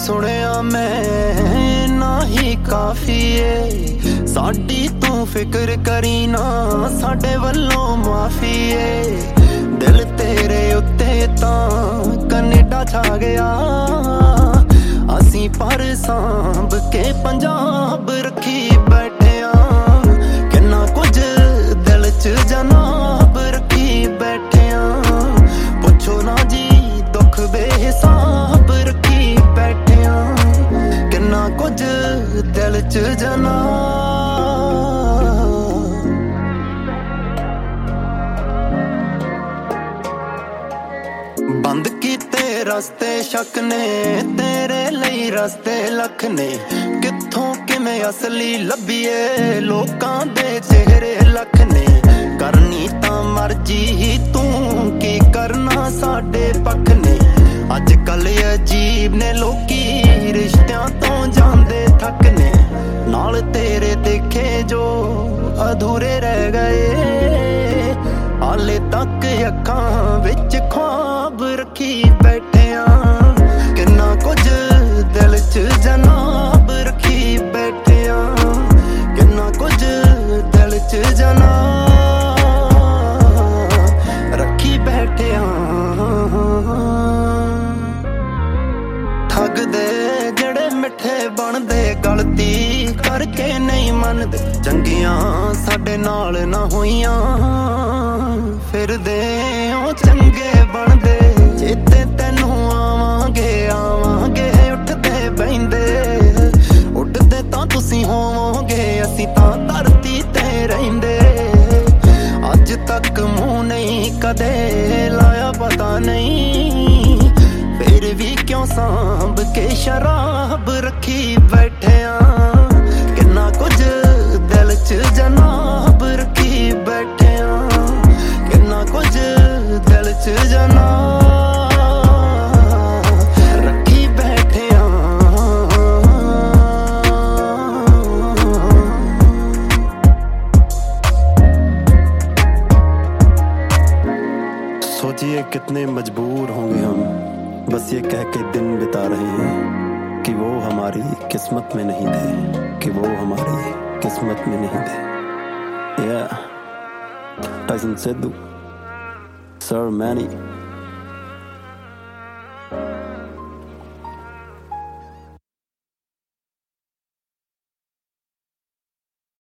सुनिया मैं ना ही काफी है साडी तू फिक्र करी ना साडे वल्लों माफी है दिल तेरे उत्ते तां कनेडा छा गया असी पर सांभ के पंजाब रखी बैठे किन्ना कुछ दिल च जनाब रखी बैठे पुछो ना जी दुख बेहिसाब रखी बैठे किन्ना कुछ दिल च जनाब बंद कीते रस्ते शक ने तेरे लई रस्ते लख ने कित्थों किवें असली लभीए लोकां दे चेहरे लख ने करनी तां मर्जी ही तू की करना साडे पख ने अजकल अजीब ने लोकी रिश्तियां तो जांदे थक ने नाल तेरे देखे जो अधूरे रह गए हाले तक अखां विच ख्वाब रखी बैठे किन्ना कुछ दिल च जनाब रखी बैठे किन्ना कुछ दिल च जनाब रखी बैठे ठगदे जड़े मिठे बनदे गलती करके नहीं मनदे चंगियां साडे नाल ना होइयां फिरदे ओ चंगे बनदे चेते तैनू आवांगे आवांगे उठदे बहिंदे उठदे तां तुसी होवोगे असी तां धरती ते रहिंदे अज तक मुंह नहीं कदे लाया पता नहीं फिर भी क्यों सांभ के शराब रखी बैठे किन्ना कुछ दिल च जनाब रखी बैठे किन्ना कुछ दिल च जनाब रखी बैठे सोचिए कितने मजबूर होंगे हम बस ये कह के दिन बिता रहे हैं कि वो हमारी किस्मत में नहीं थे कि वो हमारी किस्मत में नहीं थे टाइसन सिद्धू सर मैनी